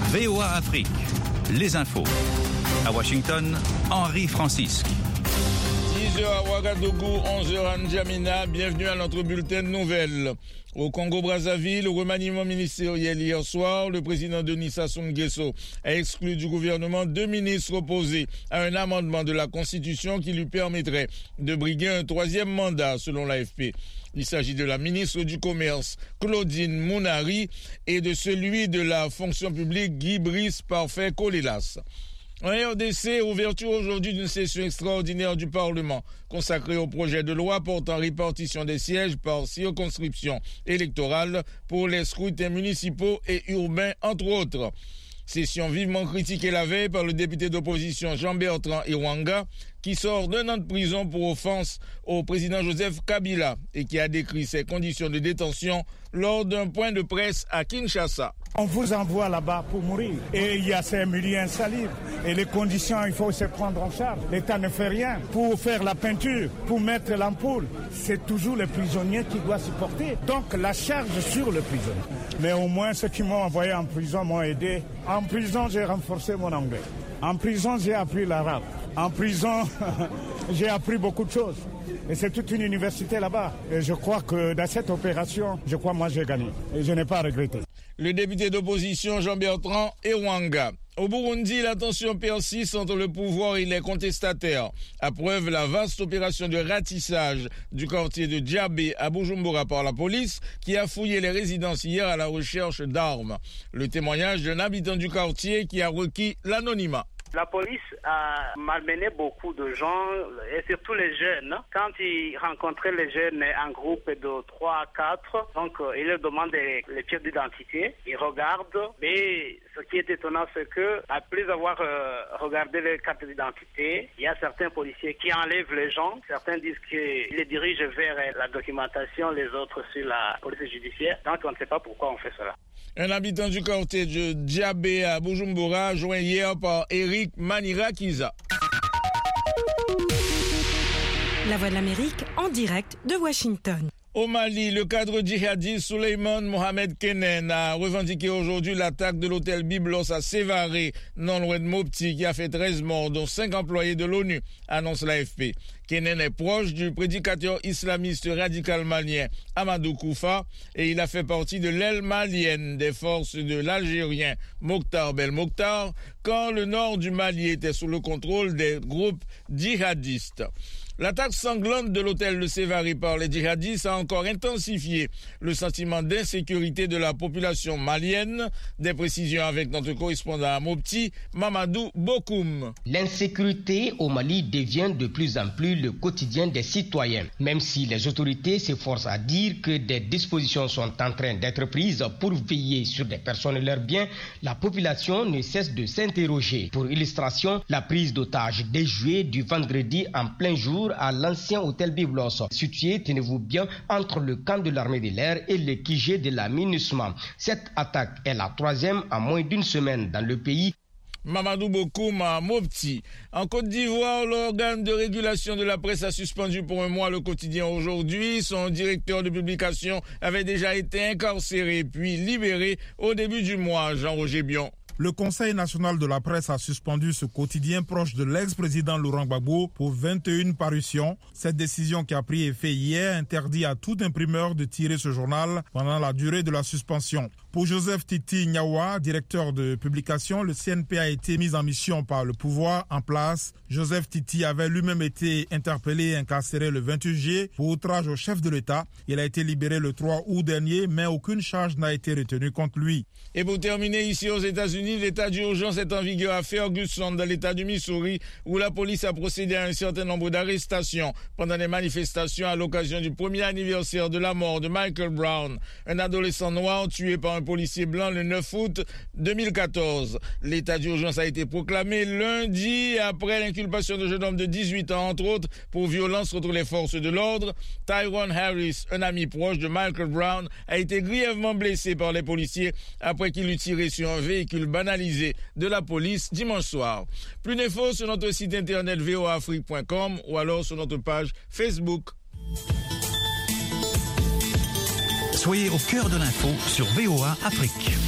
VOA Afrique, les infos. À Washington, Henri Francisque. 10h à Ouagadougou, 11h à N'Djamena. Bienvenue à notre bulletin de nouvelles. Au Congo-Brazzaville, au remaniement ministériel hier soir, le président Denis Sassou Nguesso a exclu du gouvernement 2 ministres opposés à un amendement de la Constitution qui lui permettrait de briguer un 3e mandat, selon l'AFP. Il s'agit de la ministre du Commerce, Claudine Mounari, et de celui de la fonction publique, Guy Brice Parfait Colélas. En RDC, ouverture aujourd'hui d'une session extraordinaire du Parlement consacrée au projet de loi portant répartition des sièges par circonscription électorale pour les scrutins municipaux et urbains, entre autres. Session vivement critiquée la veille par le député d'opposition Jean-Bertrand Irwanga, qui sort d'1 an de prison pour offense au président Joseph Kabila et qui a décrit ses conditions de détention lors d'un point de presse à Kinshasa. On vous envoie là-bas pour mourir et il y a ces milliers de salives et les conditions, il faut se prendre en charge. L'État ne fait rien pour faire la peinture, pour mettre l'ampoule. C'est toujours le prisonnier qui doit supporter. Donc la charge sur le prisonnier. Mais au moins ceux qui m'ont envoyé en prison m'ont aidé. En prison, j'ai renforcé mon anglais. En prison, j'ai appris l'arabe. En prison, j'ai appris beaucoup de choses. Et c'est toute une université là-bas. Et je crois que dans cette opération, moi j'ai gagné. Et je n'ai pas regretté. Le député d'opposition Jean-Bertrand Irwanga. Au Burundi, la tension persiste entre le pouvoir et les contestataires. À preuve, la vaste opération de ratissage du quartier de Djabé à Bujumbura par la police qui a fouillé les résidences hier à la recherche d'armes. Le témoignage d'un habitant du quartier qui a requis l'anonymat. La police a malmené beaucoup de gens, et surtout les jeunes. Quand ils rencontraient les jeunes en groupe de 3 à 4, donc ils leur demandent les pièces d'identité. Ils regardent, mais ce qui est étonnant, c'est que après avoir regardé les cartes d'identité, il y a certains policiers qui enlèvent les gens. Certains disent qu'ils les dirigent vers la documentation, les autres sur la police judiciaire. Donc on ne sait pas pourquoi on fait cela. Un habitant du quartier de Djabé à Bujumbura, joint hier par Eric Manirakiza. La Voix de l'Amérique en direct de Washington. Au Mali, le cadre djihadiste Souleymane Mohamed Kenen a revendiqué aujourd'hui l'attaque de l'hôtel Byblos à Sévaré, non loin de Mopti, qui a fait 13 morts, dont 5 employés de l'ONU, annonce l'AFP. Kenen est proche du prédicateur islamiste radical malien Amadou Koufa et il a fait partie de l'aile malienne des forces de l'Algérien Mokhtar Belmokhtar quand le nord du Mali était sous le contrôle des groupes djihadistes. L'attaque sanglante de l'hôtel de Sévaré par les djihadistes a encore intensifié le sentiment d'insécurité de la population malienne. Des précisions avec notre correspondant à Mopti, Mamadou Bokoum. L'insécurité au Mali devient de plus en plus le quotidien des citoyens. Même si les autorités s'efforcent à dire que des dispositions sont en train d'être prises pour veiller sur des personnes et leurs biens, la population ne cesse de s'interroger. Pour illustration, la prise d'otages déjouée du vendredi en plein jour à l'ancien hôtel Byblos, situé, tenez-vous bien, entre le camp de l'armée de l'air et le QG de la MINUSMA. Cette attaque est la 3e en moins d'1 semaine dans le pays. Mamadou Bokoum à Mopti. En Côte d'Ivoire, l'organe de régulation de la presse a suspendu pour 1 mois le quotidien Aujourd'hui. Son directeur de publication avait déjà été incarcéré puis libéré au début du mois. Jean-Roger Bion. Le Conseil national de la presse a suspendu ce quotidien proche de l'ex-président Laurent Gbagbo pour 21 parutions. Cette décision qui a pris effet hier interdit à tout imprimeur de tirer ce journal pendant la durée de la suspension. Pour Joseph Titi Nyawa, directeur de publication, le CNP a été mis en mission par le pouvoir en place. Joseph Titi avait lui-même été interpellé et incarcéré le 28 juillet pour outrage au chef de l'État. Il a été libéré le 3 août dernier, mais aucune charge n'a été retenue contre lui. Et pour terminer, ici aux États-Unis, l'état d'urgence est en vigueur à Ferguson, dans l'état du Missouri, où la police a procédé à un certain nombre d'arrestations pendant des manifestations à l'occasion du 1er anniversaire de la mort de Michael Brown, un adolescent noir tué par un policier blanc le 9 août 2014. L'état d'urgence a été proclamé lundi après l'inculpation de jeune homme de 18 ans, entre autres, pour violence contre les forces de l'ordre. Tyrone Harris, un ami proche de Michael Brown, a été grièvement blessé par les policiers après qu'il eut tiré sur un véhicule banalisé de la police dimanche soir. Plus d'infos sur notre site internet voaafrique.com ou alors sur notre page Facebook. Soyez au cœur de l'info sur VOA Afrique.